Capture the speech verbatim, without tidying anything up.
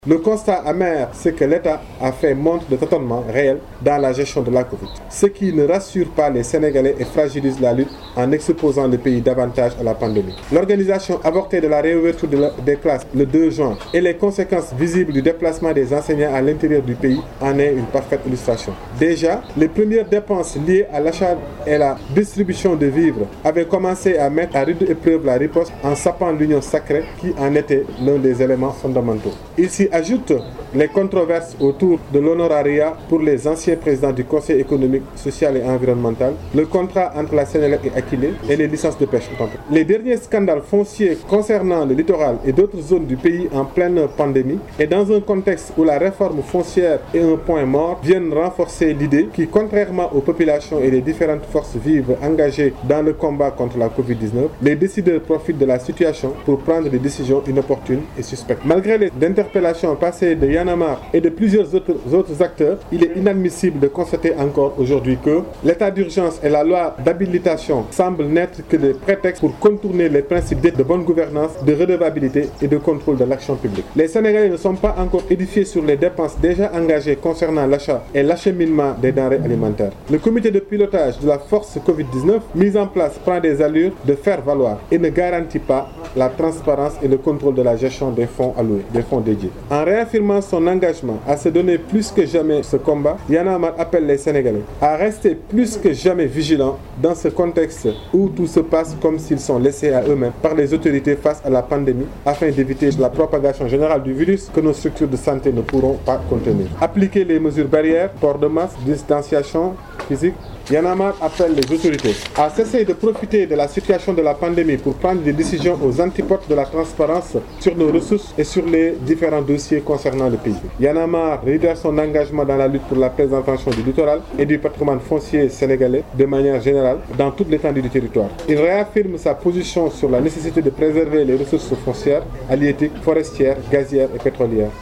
Le constat amer, c'est que l'État a fait montre de tâtonnement réel dans la gestion de la Covid, ce qui ne rassure pas les Sénégalais et fragilise la lutte en exposant le pays davantage à la pandémie. L'organisation avortée de la réouverture de la, des classes le deux juin et les conséquences visibles du déplacement des enseignants à l'intérieur du pays en est une parfaite illustration. Déjà, les premières dépenses liées à l'achat et la distribution de vivres avaient commencé à mettre à rude épreuve la riposte en sapant l'union sacrée qui en était l'un des éléments fondamentaux. Il s'y ajoute les controverses autour de l'honorariat pour les anciens présidents du Conseil économique, social et environnemental, le contrat entre la Sénélec et Aquilé et les licences de pêche. Les derniers scandales fonciers concernant le littoral et d'autres zones du pays en pleine pandémie et dans un contexte où la réforme foncière est un point mort viennent renforcer l'idée qui, contrairement aux populations et les différentes forces vives engagées dans le combat contre la Covid dix-neuf, les décideurs profitent de la situation pour prendre des décisions inopportunes et suspectes. Malgré les interpellations passées de Y'en a marre et de plusieurs autres, autres acteurs, il est inadmissible de constater encore aujourd'hui que l'état d'urgence et la loi d'habilitation semblent n'être que des prétextes pour contourner les principes de bonne gouvernance, de redevabilité et de contrôle de l'action publique. Les Sénégalais ne sont pas encore édifiés sur les dépenses déjà engagées concernant l'achat et l'acheminement des denrées alimentaires. Le comité de pilotage de la force Covid dix-neuf mis en place prend des allures de faire valoir et ne garantit pas la transparence et le contrôle de la gestion des fonds alloués, des fonds dédiés. En réaffirmant son engagement à se donner plus que jamais ce combat, Y'en a marre appelle les Sénégalais à rester plus que jamais vigilants dans ce contexte où tout se passe comme s'ils sont laissés à eux-mêmes par les autorités face à la pandémie afin d'éviter la propagation générale du virus que nos structures de santé ne pourront pas contenir. Appliquer les mesures barrières, port de masque, distanciation physique. Y'en a marre appelle les autorités à cesser de profiter de la situation de la pandémie pour prendre des décisions aux antipodes de la transparence sur nos ressources et sur les différents dossiers concernant le pays. Y'en a marre réitère son engagement dans la lutte pour la préservation du littoral et du patrimoine foncier sénégalais de manière générale dans toute l'étendue du territoire. Il réaffirme sa position sur la nécessité de préserver les ressources foncières, halieutiques, forestières, gazières et pétrolières.